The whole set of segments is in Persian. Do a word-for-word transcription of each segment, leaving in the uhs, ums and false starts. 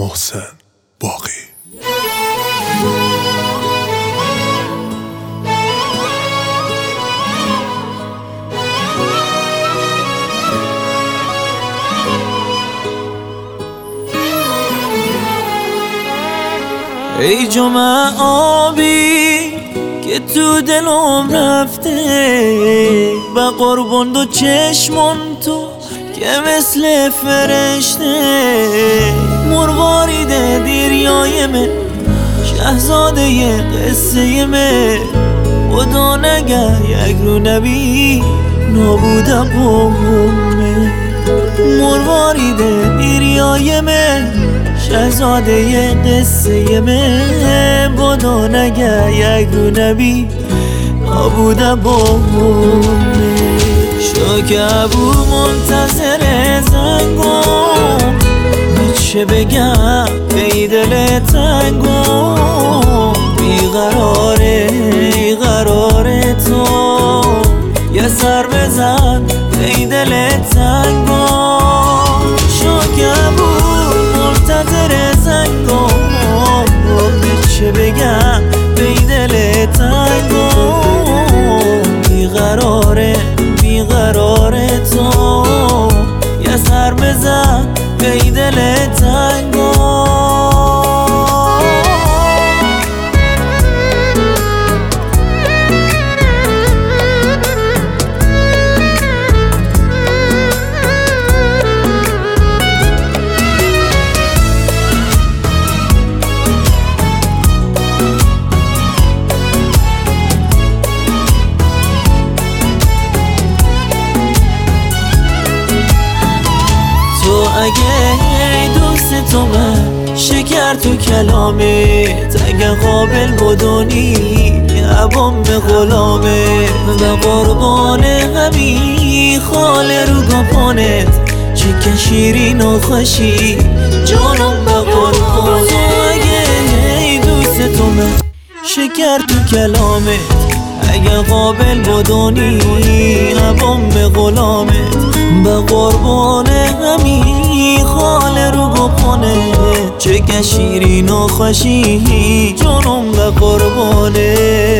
محسن باقی. ای جمعه آبی که تو دلم رفته، با قربون دو چشمون تو که مثل فرشته، مروارید دیریای من، شهزاده ی قصه من، خدا نگه یک رو نبی نابوده بومه. مروارید دیریای من، شهزاده ی قصه من، خدا نگه یک رو نبی نابوده بومه. شاکبو منتظر زنگم، چه بگم به دل تنگم، بیقراره بیقراره تو، یه سر بزن به دل تنگم. شاکبو منتظر زنگم، چه بگم به دل تنگم، بیقراره بیقراره تو، یه سر بزن به دل تنگم. اگه دوست تو من شکر تو کلامت، اگه قابل بدونی عبام به غلامه، و قربان همی خال رو گپانت، چه شیرین و خوشی جانم به قربان. اگه دوست تو من شکر تو کلامت، اگه قابل بدونی عبام به غلامت، به قربان همی خال رو گپانه، چه که شیرین و خوشی جانم به قربانه.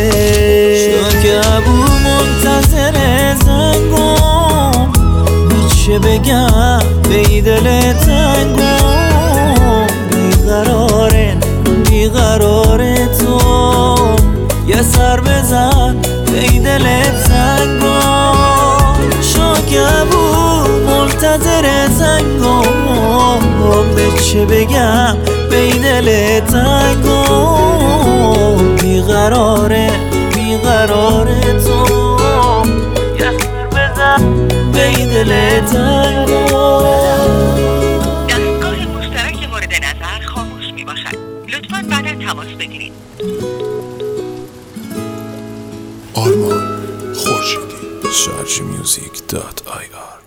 شاکبو منتظر زنگم، چه بگم به دل تنگم، بیقراره بیقراره تو، یه سر بزن به دل تنگم. شاکبو منتظر زنگم، به چه بگم به دل تنگم، بیقراره بیقراره تو، یه سر بزن به دل تنگم. دستگاه مشترک مورد نظر خاموش می باشد، لطفاً بعدا تماس بگیرید. آرمان خورشیدی. شارژ میوزیک دات آی آر